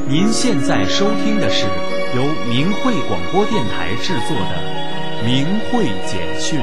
您现在收听的是由明慧广播电台制作的《明慧简讯》。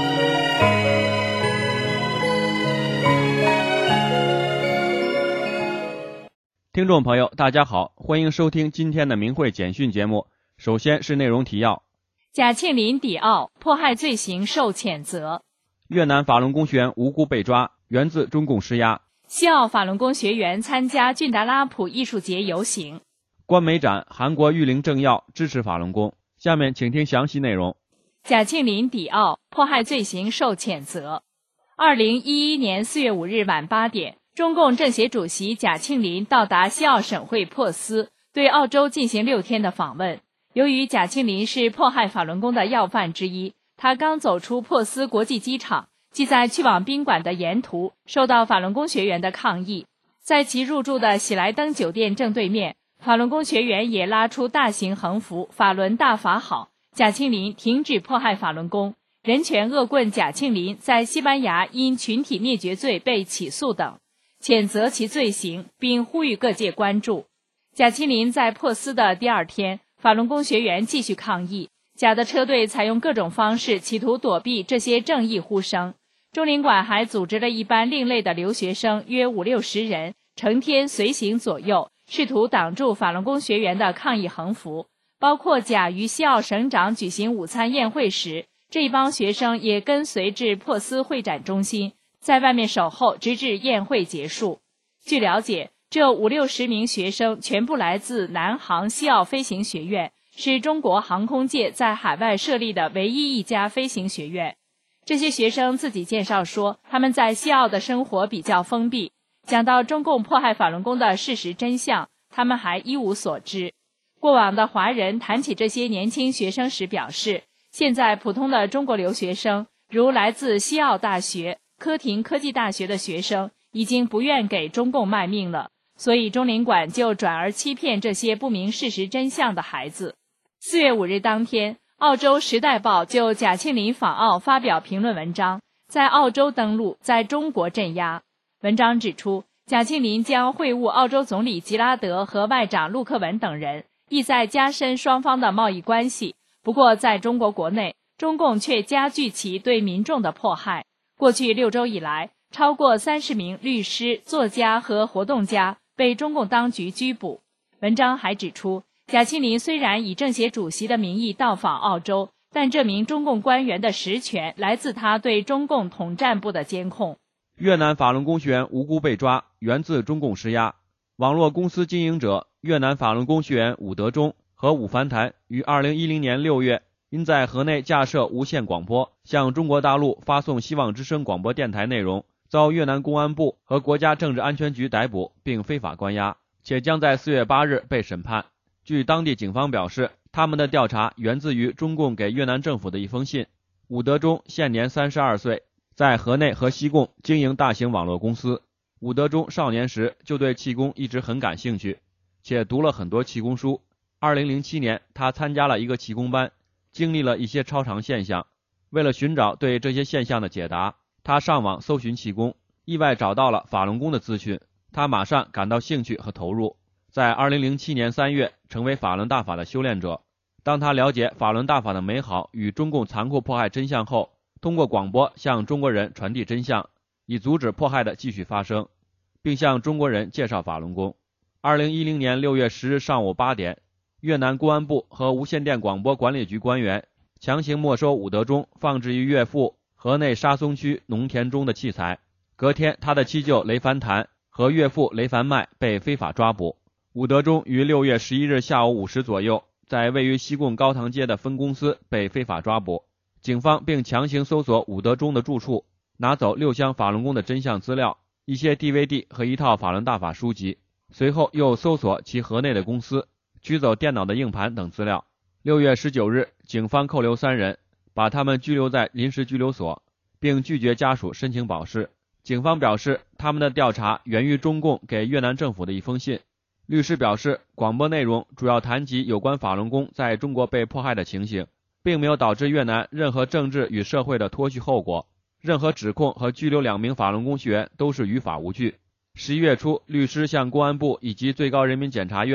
听众朋友，大家好，欢迎收听今天的明慧简讯节目。首先是内容提要： 贾庆林抵澳迫害罪行受谴责； 越南法轮功学员无辜被抓，源自中共施压； 西澳法轮功学员参加俊达拉普艺术节游行； 官媒展韩国育龄政要支持法轮功。下面请听详细内容。 贾庆林抵澳迫害罪行受谴责。2011年4月5日晚8点，中共政协主席贾庆林到达西澳省会珀斯，对澳洲进行6天的访问。由于贾庆林是迫害法轮功的要犯之一，他刚走出珀斯国际机场，即在去往宾馆的沿途受到法轮功学员的抗议。在其入住的喜来登酒店正对面，法轮功学员也拉出大型横幅“法轮大法好，贾庆林停止迫害法轮功，人权恶棍贾庆林在西班牙因群体灭绝罪被起诉”等，谴责其罪行，并呼吁各界关注。贾庆林在珀斯的第2天，法轮功学员继续抗议，贾的车队采用各种方式企图躲避这些正义呼声。中领馆还组织了一班另类的留学生约50-60人，成天随行左右，试图挡住法轮功学员的抗议横幅。包括贾于西澳省长举行午餐宴会时，这一帮学生也跟随至珀斯会展中心，在外面守候直至宴会结束。据了解，这50-60名学生全部来自南航西澳飞行学院，是中国航空界在海外设立的唯一一家飞行学院。这些学生自己介绍说，他们在西澳的生活比较封闭，讲到中共迫害法轮功的事实真相，他们还一无所知。过往的华人谈起这些年轻学生时表示，现在普通的中国留学生，如来自西澳大学、科廷科技大学的学生，已经不愿给中共卖命了，所以中领馆就转而欺骗这些不明事实真相的孩子。4月5日当天，澳洲《时代报》就贾庆林访澳发表评论文章，在澳洲登陆，在中国镇压。文章指出，贾庆林将会晤澳洲总理吉拉德和外长陆克文等人，意在加深双方的贸易关系。不过在中国国内，中共却加剧其对民众的迫害。过去6周以来，超过30名律师、作家和活动家被中共当局拘捕。文章还指出，贾庆林虽然以政协主席的名义到访澳洲，但这名中共官员的实权来自他对中共统战部的监控。 越南法轮功学员无辜被抓，源自中共施压。网络公司经营者越南法轮功学员武德忠和武凡谭于2010年6月因在河内架设无线广播，向中国大陆发送希望之声广播电台内容，遭越南公安部和国家政治安全局逮捕并非法关押，且将在4月8日被审判。据当地警方表示，他们的调查源自于中共给越南政府的一封信。武德忠现年32岁，在河内和西贡经营大型网络公司。武德忠少年时就对气功一直很感兴趣，且读了很多气功书。2007年，他参加了一个气功班，经历了一些超常现象。为了寻找对这些现象的解答，他上网搜寻气功，意外找到了法轮功的资讯，他马上感到兴趣和投入。在2007年3月成为法轮大法的修炼者。当他了解法轮大法的美好与中共残酷迫害真相后，通过广播向中国人传递真相，以阻止迫害的继续发生，并向中国人介绍法轮功。2010年6月10日上午8点，越南公安部和无线电广播管理局官员强行没收武德忠放置于岳父河内沙松区农田中的器材。隔天，他的七舅雷凡谭和岳父雷凡迈被非法抓捕。武德忠于6月11日下午5时左右，在位于西贡高塘街的分公司被非法抓捕。警方并强行搜索武德忠的住处，拿走6箱法轮功的真相资料、一些 DVD 和一套法轮大法书籍。随后又搜索其河内的公司，取走电脑的硬盘等资料。6月19日，警方扣留3人，把他们拘留在临时拘留所，并拒绝家属申请保释。警方表示，他们的调查源于中共给越南政府的一封信。律师表示，广播内容主要谈及有关法轮功在中国被迫害的情形，并没有导致越南任何政治与社会的脱序后果，任何指控和拘留2名法轮功学员都是于法无据。11月初，律师向公安部以及最高人民检察院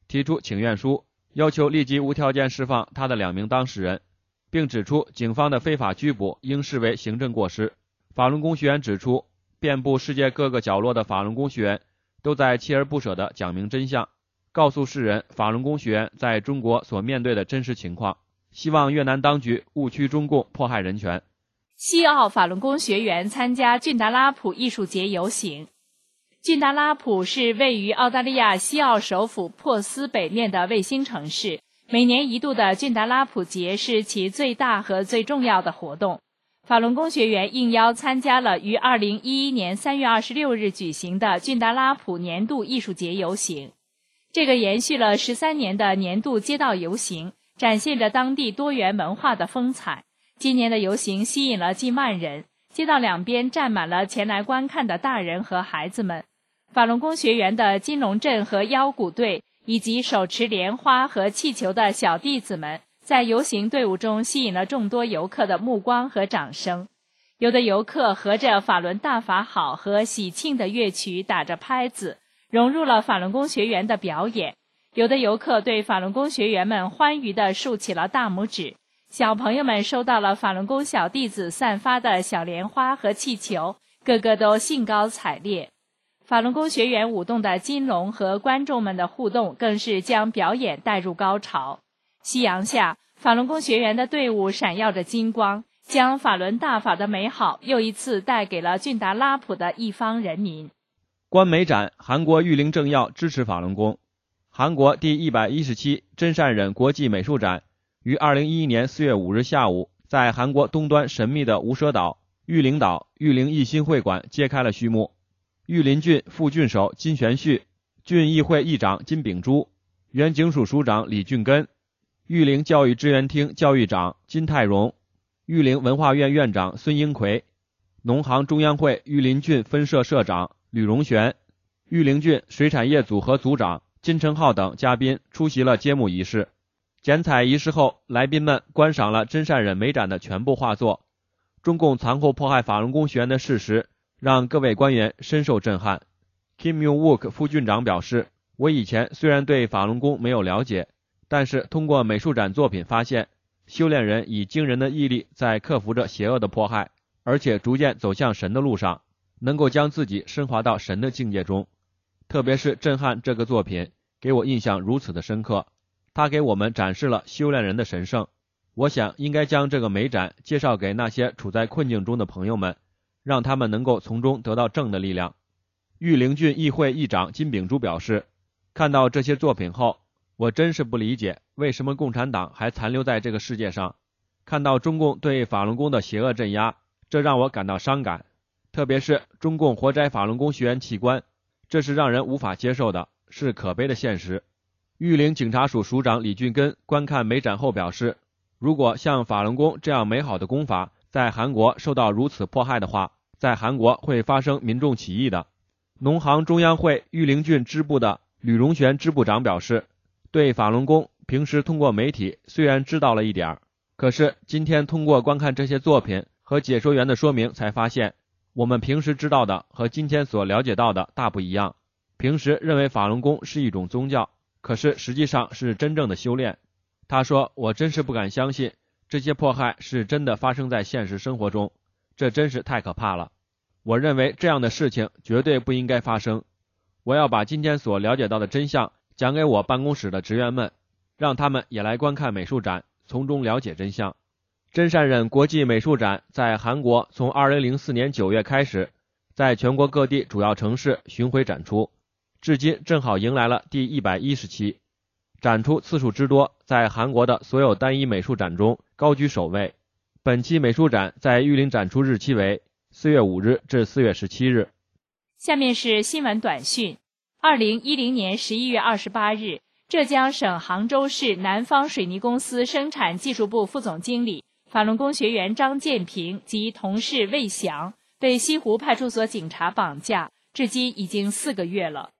提出请愿书，要求立即无条件释放他的2名当事人，并指出警方的非法拘捕应视为行政过失。法轮功学员指出，遍布世界各个角落的法轮功学员都在锲而不舍地讲明真相，告诉世人法轮功学员在中国所面对的真实情况，希望越南当局勿屈中共迫害人权。 西澳法轮功学员参加俊达拉普艺术节游行。俊达拉普是位于澳大利亚西澳首府珀斯北面的卫星城市，每年一度的俊达拉普节是其最大和最重要的活动。法轮功学员应邀参加了于2011年3月26日举行的俊达拉普年度艺术节游行。这个延续了13年的年度街道游行，展现着当地多元文化的风采。今年的游行吸引了近万人，街道两边站满了前来观看的大人和孩子们。法轮功学员的金龙镇和腰鼓队以及手持莲花和气球的小弟子们在游行队伍中吸引了众多游客的目光和掌声。有的游客合着法轮大法好和喜庆的乐曲打着拍子，融入了法轮功学员的表演。有的游客对法轮功学员们欢愉地竖起了大拇指。小朋友们收到了法轮功小弟子散发的小莲花和气球，个个都兴高采烈。法轮功学员舞动的金龙和观众们的互动更是将表演带入高潮。夕阳下，法轮功学员的队伍闪耀着金光，将法轮大法的美好又一次带给了俊达拉普的一方人民。 观美展，韩国育龄政要支持法轮功。韩国第117真善忍国际美术展于2011年4月5日下午，在韩国东端神秘的无舍岛育龄岛育龄义心会馆揭开了序幕。育林郡副郡守金玄旭、郡议会议长金炳洙、原警署署长李俊根、育龄教育支援厅教育长金泰荣、育龄文化院院长孙英奎、农行中央会育林郡分社社长吕荣玄、育龄郡水产业组合组长金成浩等嘉宾出席了揭幕仪式。剪彩仪式后，来宾们观赏了真善忍美展的全部画作。中共残酷迫害法轮功学员的事实让各位官员深受震撼。Kim Young-wook 副郡长表示，我以前虽然对法轮功没有了解，但是通过美术展作品发现，修炼人以惊人的毅力在克服着邪恶的迫害，而且逐渐走向神的路上，能够将自己升华到神的境界中。特别是震撼这个作品给我印象如此的深刻，它给我们展示了修炼人的神圣。我想应该将这个美展介绍给那些处在困境中的朋友们，让他们能够从中得到正的力量。育龄郡议会议长金炳洙表示，看到这些作品后，我真是不理解为什么共产党还残留在这个世界上。看到中共对法轮功的邪恶镇压，这让我感到伤感。特别是中共活摘法轮功学员器官，这是让人无法接受的，是可悲的现实。育龄警察署署长李俊根观看美展后表示，如果像法轮功这样美好的功法在韩国受到如此迫害的话，在韩国会发生民众起义的。农行中央会育龄郡支部的吕荣玄支部长表示，对法轮功平时通过媒体虽然知道了一点，可是今天通过观看这些作品和解说员的说明才发现，我们平时知道的和今天所了解到的大不一样。平时认为法轮功是一种宗教，可是实际上是真正的修炼。他说，我真是不敢相信这些迫害是真的发生在现实生活中，这真是太可怕了。我认为这样的事情绝对不应该发生。我要把今天所了解到的真相讲给我办公室的职员们，让他们也来观看美术展，从中了解真相。真善忍国际美术展在韩国从2004年9月开始，在全国各地主要城市巡回展出，至今正好迎来了第110期。展出次数之多，在韩国的所有单一美术展中高居首位。本期美术展在育龄展出日期为4月5日至4月17日。 下面是新闻短讯。2010年11月28日，浙江省杭州市南方水泥公司生产技术部副总经理、法轮功学员张建平及同事魏翔被西湖派出所警察绑架，至今已经4个月了。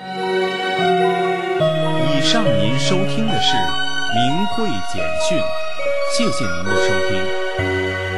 以上您收听的是明慧简讯，谢谢您的收听。